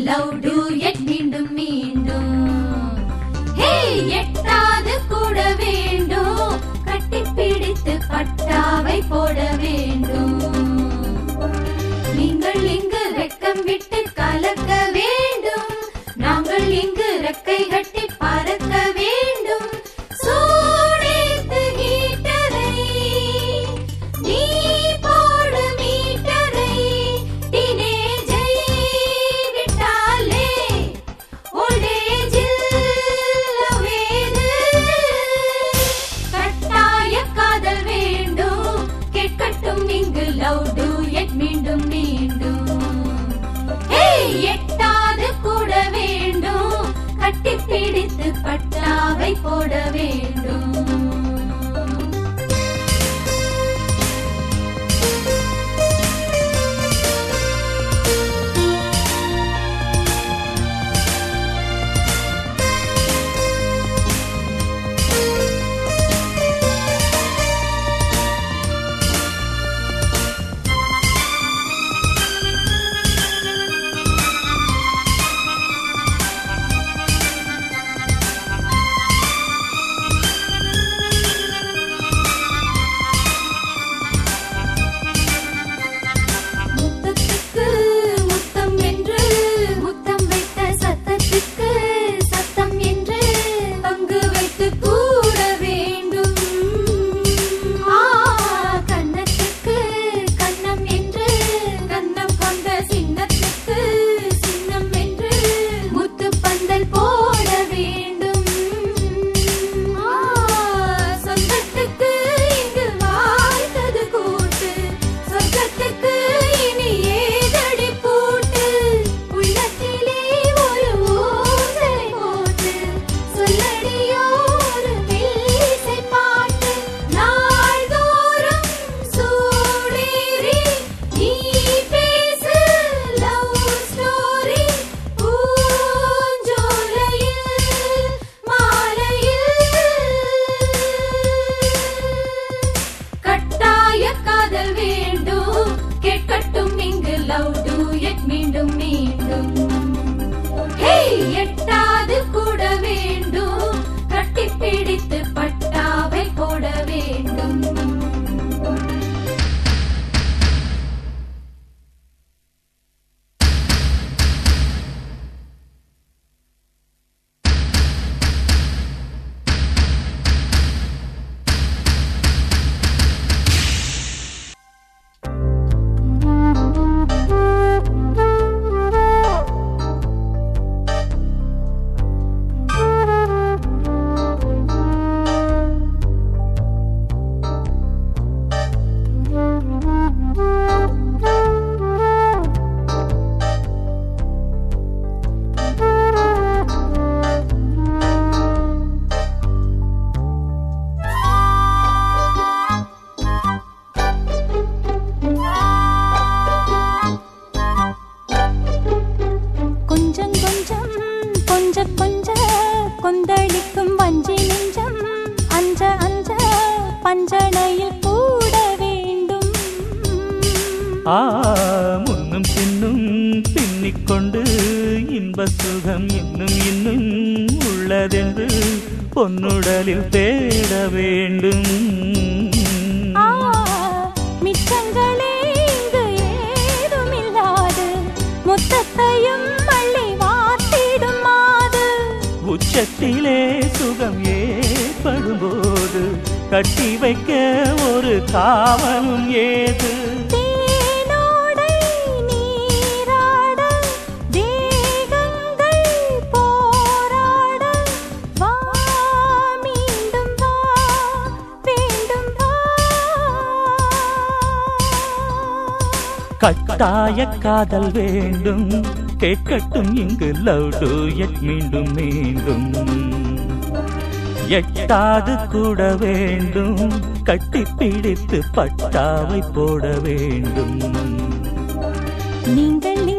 Love duet மீண்டும் மீண்டும். ஹே எட்டாது கூட வேண்டும், கட்டிப்பிடித்து பட்டாவை போட வேண்டும். நீங்கள் இங்கு வெக்கம் விட்டு கலக்க வேண்டும், நாங்கள் இங்கு ரெக்கை கட்டி பறக்க வேண்டும். சூடேத்து ஹீட்டரை, நீ போடு மீட்டரை. டீனேஜை விட்டாலே ஓல்டேஜில் லவ்வேது. கட்டாய காதல் வேண்டும், கேட்கட்டும் இங்கு லவ் டூயட் மீண்டும் மீண்டும். எட்டாது கூட வேண்டும், கட்டிப்பிடித்து பட்டாவை போட வேண்டும். மீண்டும் மீண்டும். எட்டாது கூட வேண்டும், கட்டிப்பிடித்து பட்டாவை போட வேண்டும். கொந்தளிக்கும் வஞ்சி நெஞ்சம் அஞ்ச அஞ்ச பஞ்சனையில் கூட வேண்டும். முன்னும் பின்னும் பின்னிக்கொண்டு இன்ப சுகம் இன்னும் இன்னும் உள்ளதென்று பொன்னுடலில் தேட வேண்டும். மிச்சங்களே இங்கு ஏதுமில்லாது முத்தத்தையும் மள்ளி வாத்திடும் மாது. உச்சத்திலே சுகம் ஏற்படும்போது கட்டி வைக்க ஒரு காவலும் ஏது. கட்டாய காதல் வேண்டும், கேட்கட்டும் இங்கு லவ் டூயட் மீண்டும் மீண்டும். எட்டாது கூட வேண்டும், கட்டிப்பிடித்து பட்டாவை போட வேண்டும். நீங்கள்